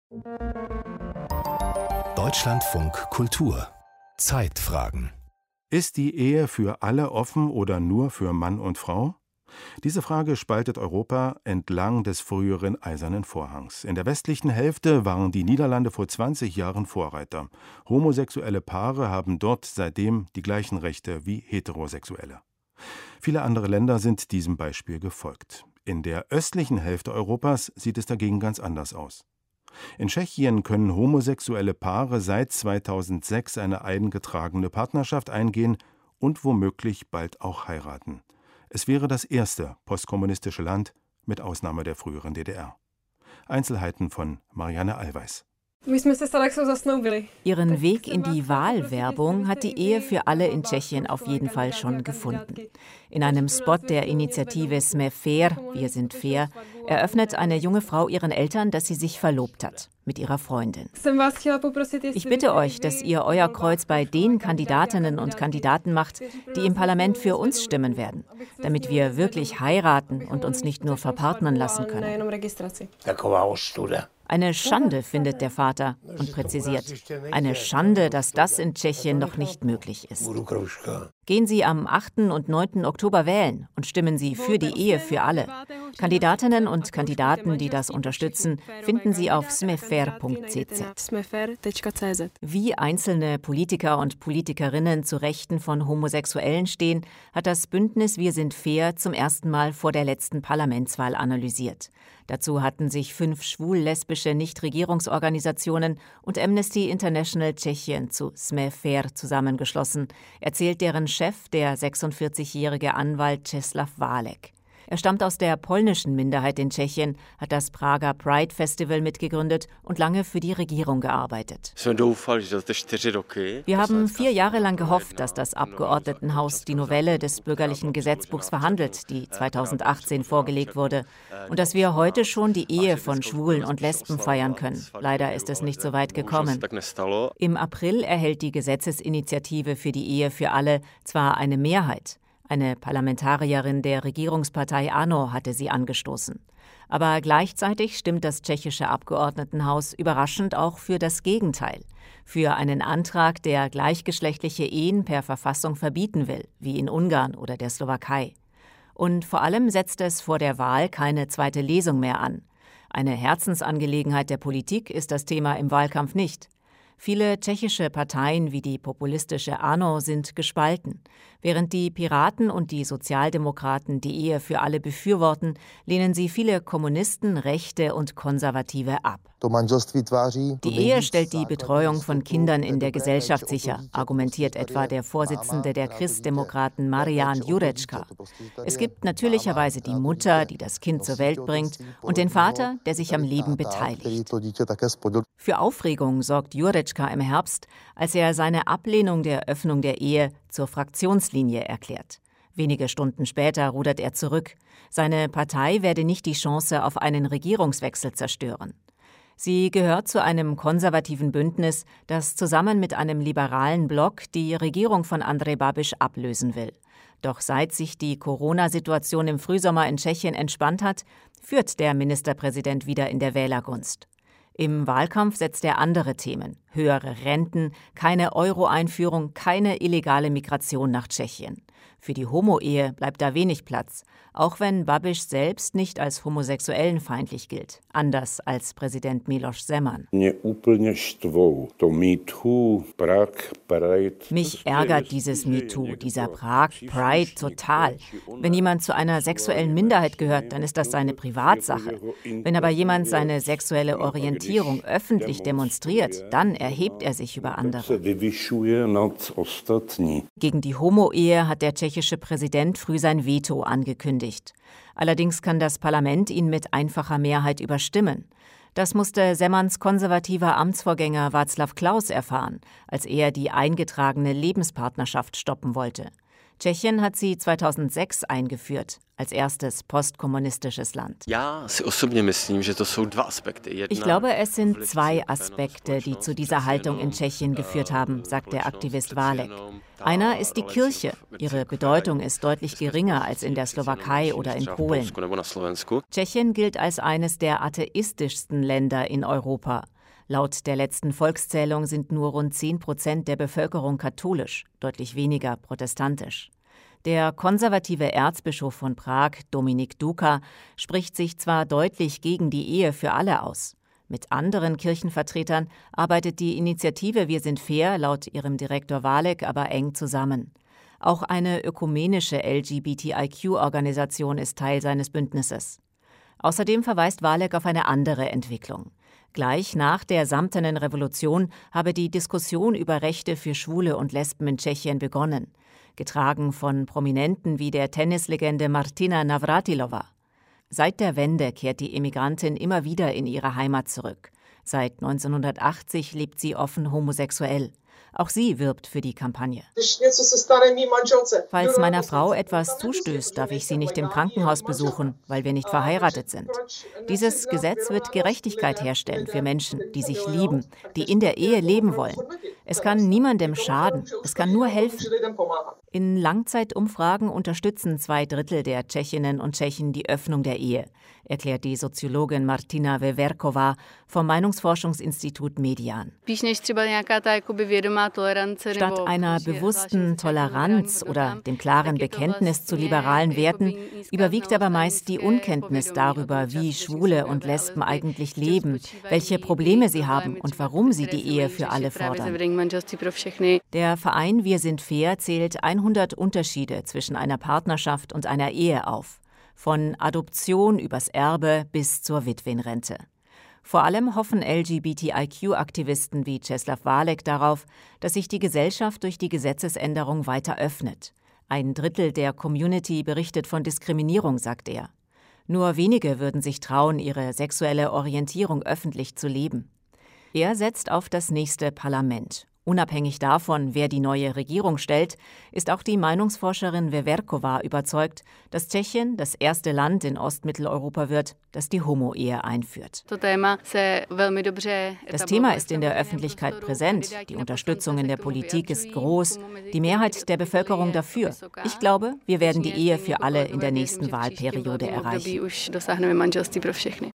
Deutschlandfunk Kultur Zeitfragen. Ist die Ehe für alle offen oder nur für Mann und Frau? Diese Frage spaltet Europa entlang des früheren Eisernen Vorhangs. In der westlichen Hälfte waren die Niederlande vor 20 Jahren Vorreiter. Homosexuelle Paare haben dort seitdem die gleichen Rechte wie Heterosexuelle. Viele andere Länder sind diesem Beispiel gefolgt. In der östlichen Hälfte Europas sieht es dagegen ganz anders aus. In Tschechien können homosexuelle Paare seit 2006 eine eingetragene Partnerschaft eingehen und womöglich bald auch heiraten. Es wäre das erste postkommunistische Land, mit Ausnahme der früheren DDR. Einzelheiten von Marianne Allweis. Ihren Weg in die Wahlwerbung hat die Ehe für alle in Tschechien auf jeden Fall schon gefunden. In einem Spot der Initiative Jsme fair, wir sind fair, eröffnet eine junge Frau ihren Eltern, dass sie sich verlobt hat mit ihrer Freundin. Ich bitte euch, dass ihr euer Kreuz bei den Kandidatinnen und Kandidaten macht, die im Parlament für uns stimmen werden, damit wir wirklich heiraten und uns nicht nur verpartnern lassen können. Eine Schande, findet der Vater und präzisiert. Eine Schande, dass das in Tschechien noch nicht möglich ist. Gehen Sie am 8. und 9. Oktober wählen und stimmen Sie für die Ehe für alle. Kandidatinnen und Kandidaten, die das unterstützen, finden Sie auf smefair.cz. Wie einzelne Politiker und Politikerinnen zu Rechten von Homosexuellen stehen, hat das Bündnis Wir sind fair zum ersten Mal vor der letzten Parlamentswahl analysiert. Dazu hatten sich 5 schwul-lesbische Nichtregierungsorganisationen und Amnesty International Tschechien zu Jsme fair zusammengeschlossen, erzählt deren Chef, der 46-jährige Anwalt Czeslaw Válek. Er stammt aus der polnischen Minderheit in Tschechien, hat das Prager Pride Festival mitgegründet und lange für die Regierung gearbeitet. Wir haben 4 Jahre lang gehofft, dass das Abgeordnetenhaus die Novelle des bürgerlichen Gesetzbuchs verhandelt, die 2018 vorgelegt wurde, und dass wir heute schon die Ehe von Schwulen und Lesben feiern können. Leider ist es nicht so weit gekommen. Im April erhält die Gesetzesinitiative für die Ehe für alle zwar eine Mehrheit. Eine Parlamentarierin der Regierungspartei ANO hatte sie angestoßen. Aber gleichzeitig stimmt das tschechische Abgeordnetenhaus überraschend auch für das Gegenteil. Für einen Antrag, der gleichgeschlechtliche Ehen per Verfassung verbieten will, wie in Ungarn oder der Slowakei. Und vor allem setzt es vor der Wahl keine zweite Lesung mehr an. Eine Herzensangelegenheit der Politik ist das Thema im Wahlkampf nicht. Viele tschechische Parteien wie die populistische ANO sind gespalten. Während die Piraten und die Sozialdemokraten die Ehe für alle befürworten, lehnen sie viele Kommunisten, Rechte und Konservative ab. Die Ehe stellt die Betreuung von Kindern in der Gesellschaft sicher, argumentiert etwa der Vorsitzende der Christdemokraten Marian Jurečka. Es gibt natürlicherweise die Mutter, die das Kind zur Welt bringt, und den Vater, der sich am Leben beteiligt. Für Aufregung sorgt Jurečka im Herbst, als er seine Ablehnung der Öffnung der Ehe zur Fraktionslinie erklärt. Wenige Stunden später rudert er zurück. Seine Partei werde nicht die Chance auf einen Regierungswechsel zerstören. Sie gehört zu einem konservativen Bündnis, das zusammen mit einem liberalen Block die Regierung von Andrej Babiš ablösen will. Doch seit sich die Corona-Situation im Frühsommer in Tschechien entspannt hat, führt der Ministerpräsident wieder in der Wählergunst. Im Wahlkampf setzt er andere Themen: höhere Renten, keine Euro-Einführung, keine illegale Migration nach Tschechien. Für die Homo-Ehe bleibt da wenig Platz, auch wenn Babiš selbst nicht als homosexuellenfeindlich gilt, anders als Präsident Miloš Zeman. Mich ärgert dieses MeToo, dieser Prag-Pride total. Wenn jemand zu einer sexuellen Minderheit gehört, dann ist das seine Privatsache. Wenn aber jemand seine sexuelle Orientierung öffentlich demonstriert, dann erhebt er sich über andere. Gegen die Homo-Ehe hat der tschechische Präsident früh sein Veto angekündigt. Allerdings kann das Parlament ihn mit einfacher Mehrheit überstimmen. Das musste Zemans konservativer Amtsvorgänger Václav Klaus erfahren, als er die eingetragene Lebenspartnerschaft stoppen wollte. Tschechien hat sie 2006 eingeführt, als erstes postkommunistisches Land. Ich glaube, es sind 2 Aspekte, die zu dieser Haltung in Tschechien geführt haben, sagt der Aktivist Válek. Einer ist die Kirche. Ihre Bedeutung ist deutlich geringer als in der Slowakei oder in Polen. Tschechien gilt als eines der atheistischsten Länder in Europa. Laut der letzten Volkszählung sind nur rund 10% der Bevölkerung katholisch, deutlich weniger protestantisch. Der konservative Erzbischof von Prag, Dominik Duka, spricht sich zwar deutlich gegen die Ehe für alle aus. Mit anderen Kirchenvertretern arbeitet die Initiative Wir sind fair laut ihrem Direktor Válek aber eng zusammen. Auch eine ökumenische LGBTIQ-Organisation ist Teil seines Bündnisses. Außerdem verweist Válek auf eine andere Entwicklung. Gleich nach der Samtenen Revolution habe die Diskussion über Rechte für Schwule und Lesben in Tschechien begonnen, getragen von Prominenten wie der Tennislegende Martina Navratilova. Seit der Wende kehrt die Emigrantin immer wieder in ihre Heimat zurück. Seit 1980 lebt sie offen homosexuell. Auch sie wirbt für die Kampagne. Falls meiner Frau etwas zustößt, darf ich sie nicht im Krankenhaus besuchen, weil wir nicht verheiratet sind. Dieses Gesetz wird Gerechtigkeit herstellen für Menschen, die sich lieben, die in der Ehe leben wollen. Es kann niemandem schaden, es kann nur helfen. In Langzeitumfragen unterstützen 2/3 der Tschechinnen und Tschechen die Öffnung der Ehe, erklärt die Soziologin Martina Veverková vom Meinungsforschungsinstitut Median. Statt einer bewussten Toleranz oder dem klaren Bekenntnis zu liberalen Werten überwiegt aber meist die Unkenntnis darüber, wie Schwule und Lesben eigentlich leben, welche Probleme sie haben und warum sie die Ehe für alle fordern. Der Verein Wir sind fair zählt 100 Unterschiede zwischen einer Partnerschaft und einer Ehe auf, von Adoption übers Erbe bis zur Witwenrente. Vor allem hoffen LGBTIQ-Aktivisten wie Czesław Válek darauf, dass sich die Gesellschaft durch die Gesetzesänderung weiter öffnet. 1/3 der Community berichtet von Diskriminierung, sagt er. Nur wenige würden sich trauen, ihre sexuelle Orientierung öffentlich zu leben. Er setzt auf das nächste Parlament. Unabhängig davon, wer die neue Regierung stellt, ist auch die Meinungsforscherin Veverková überzeugt, dass Tschechien das erste Land in Ostmitteleuropa wird, das die Homo-Ehe einführt. Das Thema ist in der Öffentlichkeit präsent, die Unterstützung in der Politik ist groß, die Mehrheit der Bevölkerung dafür. Ich glaube, wir werden die Ehe für alle in der nächsten Wahlperiode erreichen.